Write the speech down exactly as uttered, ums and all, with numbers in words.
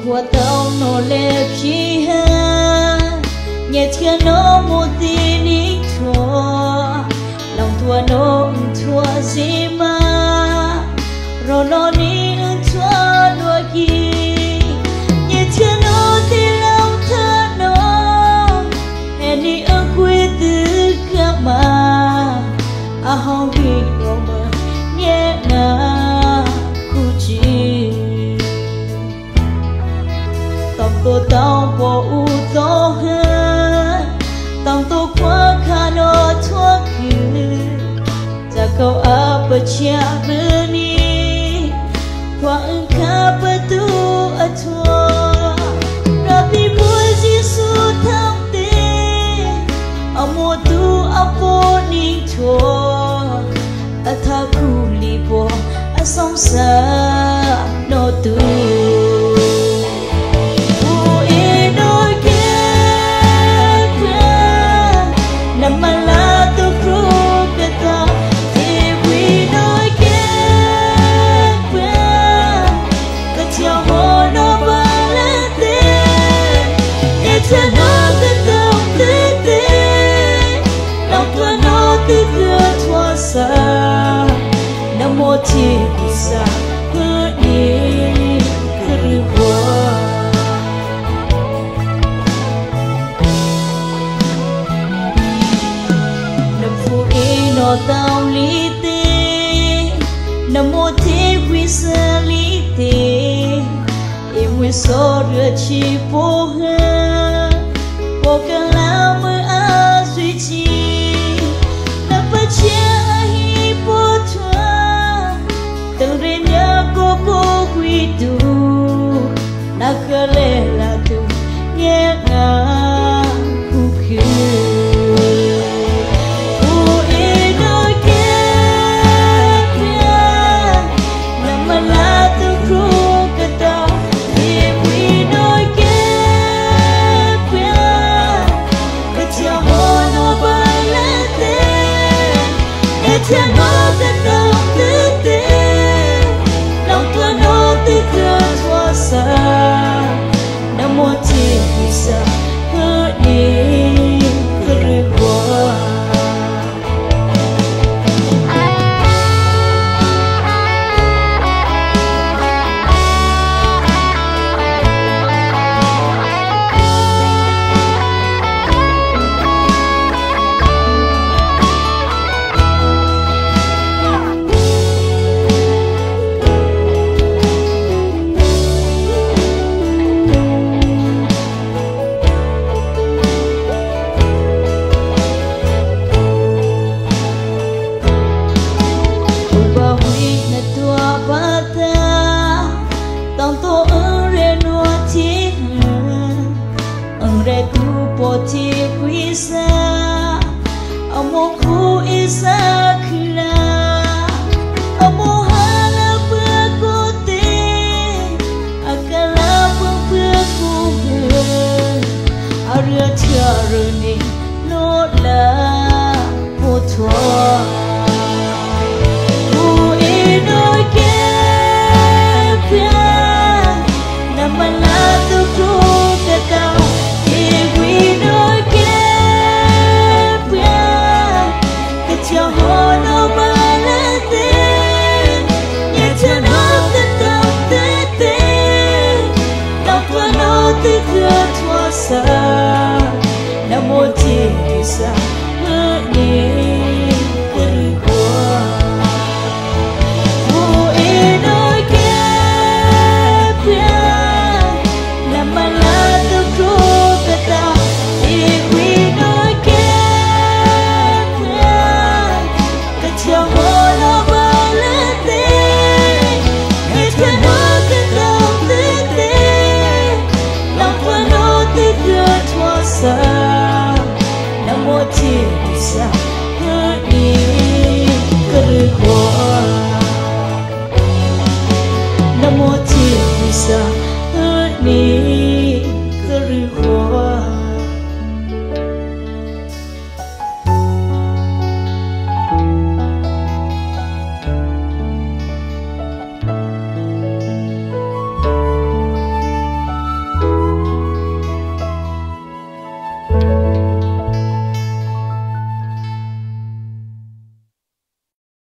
qua tao nó lệ khi ha nhẹ thiên nó một tin ít thua lòng thua nó thua gì mà rồi nó đi thua đôi khi nhẹ thiên nó thì lòng thơ nó hẹn đi ở quê tư cả mà à không biết lòng mà nhẹ ngã khu chi tâm tôi tao bỏ u to hơn tâm tôi quá khá nó thua cứ ra câu áp ở chia bên đi qua ứng khá bởi tu ở thua ra bị vui Giêsu thăm tế ở mùa tu ở vô ninh thua ở thao khu lì bò ở sông xa nó tu Nam mô Thiên Sa Hứa Ni Khứ Hoa Nam Phu Y Nó Tao Lý Tê Nam mô Thế Quy Sa Lý Tê Em Nguyên So Rửa Chi Bố Hơ Bố Cả La Mơ A Duy Chi Nam Bà Chia từng riêng nhớ cô cô quy tu na khờ lệ là tu nhẹ ngã khu khứ u ý đôi kia nằm mà là tu khu cả tao thì quy đôi kia cái chiều hồ nó bay lên tên để thiên nó tên tao tư tế Nam mô Thiên Sa Hứa Ni Khứ Hoa Ti quy sa ở một khu isa